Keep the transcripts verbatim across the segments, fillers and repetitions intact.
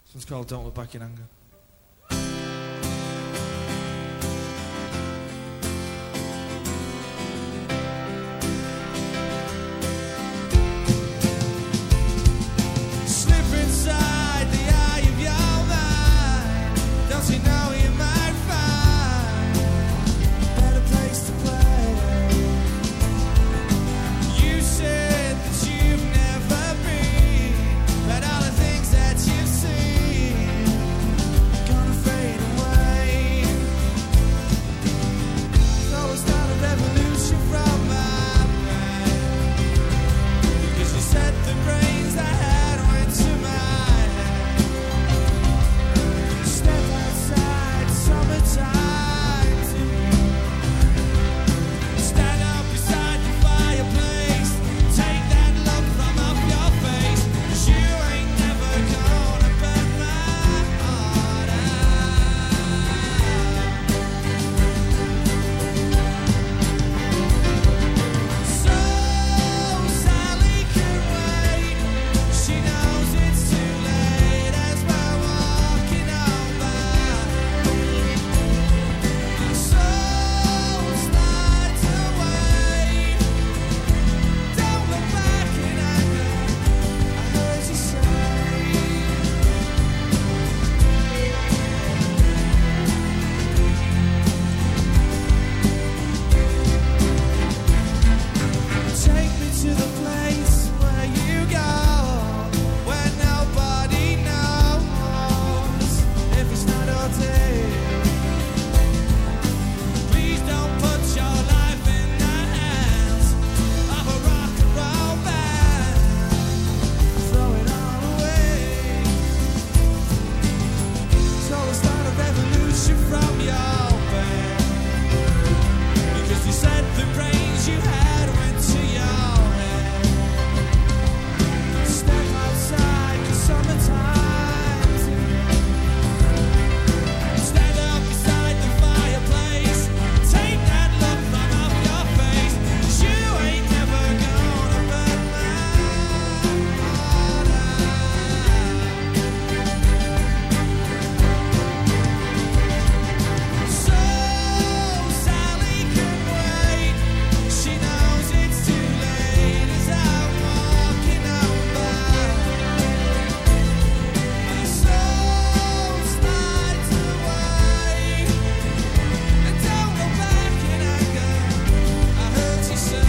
This one's called Don't Look Back in Anger. Slip inside the eye of your mind. Don't you know you might find a better place to play? You said that you've never been, but all the things that you've seen gonna fade away. So I start a revolution from my brain, because you said the brains I had went to my head. Step outside, summertime to stand up beside the fireplace. Take that look from off your face, 'cause you ain't never gonna burn my heart out. So Sally can wait. She knows it's too late as we're walking on by. My soul slides away. Don't look back in anger, I heard you say. Take me to the place where you go, where nobody knows if it's not all day. Please don't put your life in the hands of a rock and roll band. Throw it all away. So we'll start a revolution from your bed, because you said the brains you had went to your head. Step outside, 'cause summertime to stand up beside the fireplace. Take that look from off your face, 'cause you ain't never gonna burn my heart out. So Sally can wait. She knows it's too late as I'm walking on by. My soul slides away. And don't look back in anger, I heard you say.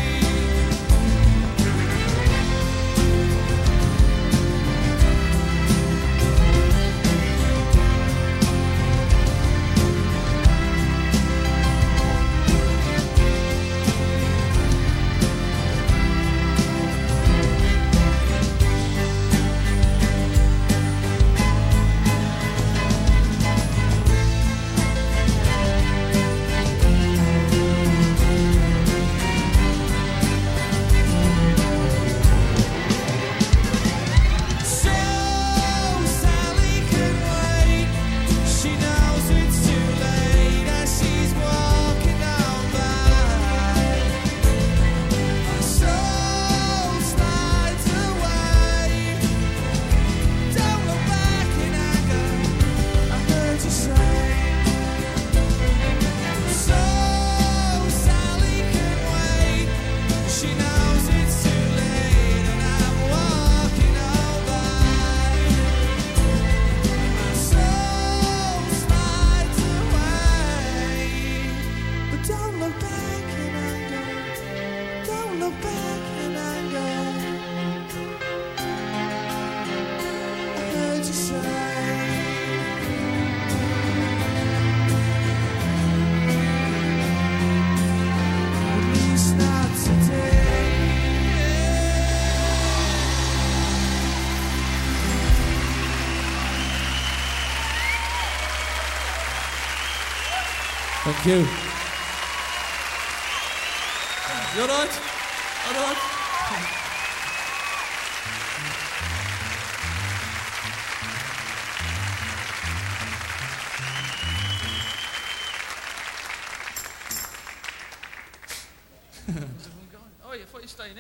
So Sally can wait. She knows it's too late as she's walking on by. My soul slides away. Don't look back in anger, I heard you say. So Sally can wait. She knows it's too late and I'm walking on by. My soul slides away. But don't look back in anger. Don't look back in anger, I heard you say. At least not today. Thank you. You alright? Alright? Oh, you thought you were staying in?